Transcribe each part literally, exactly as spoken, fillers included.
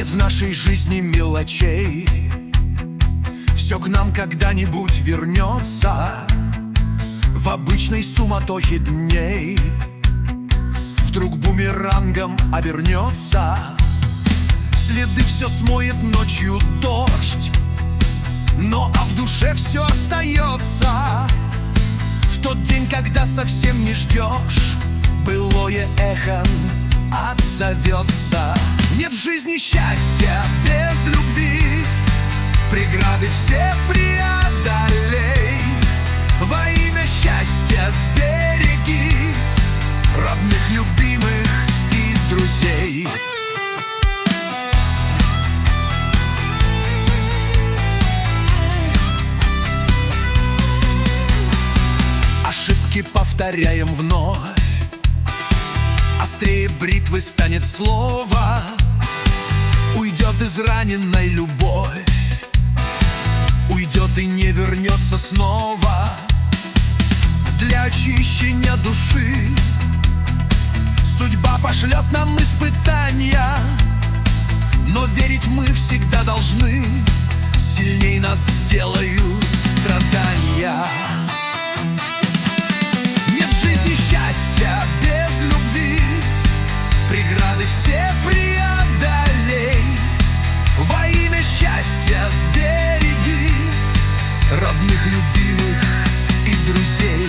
в нашей жизни мелочей. Все к нам когда-нибудь вернется. В обычной суматохе дней вдруг бумерангом обернется. Следы все смоет ночью дождь, но а в душе все остается. В тот день, когда совсем не ждешь, былое эхо отзовется. Нет в жизни счастья без любви, преграды все преодолей. Во имя счастья сбереги родных, любимых и друзей. Ошибки повторяем вновь, острее бритвы станет слово. Уйдет израненной любовь, уйдет и не вернется снова. Для очищения души судьба пошлет нам испытания, но верить мы всегда должны, сильней нас сделают страдания. Нет в жизни счастья без любви, преграды все преодолей. Во имя счастья сбереги родных, любимых и друзей.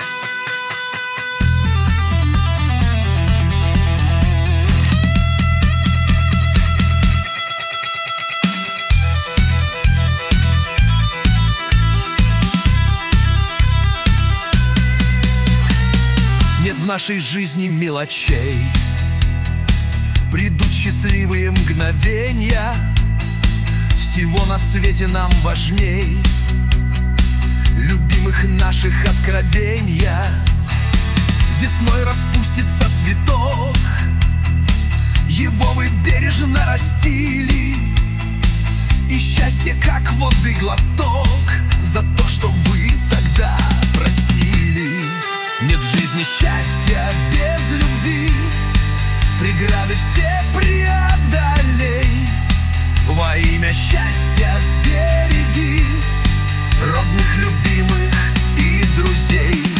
Нет в нашей жизни мелочей, придут счастливые мгновения. Всего на свете нам важней любимых наших откровения. Весной распустится цветок, его вы бережно растили, и счастье как воды глоток за то, что вы тогда простили. Нет в жизни счастья без любви, преграды все преодолей. Во имя счастья сбереги родных, любимых и друзей.